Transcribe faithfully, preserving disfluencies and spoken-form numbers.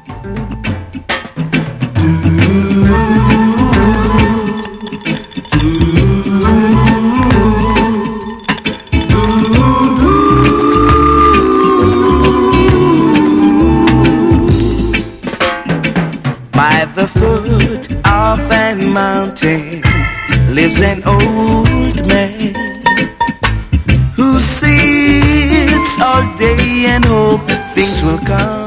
By the foot of an mountain lives an old man who sits all day and hope things will come.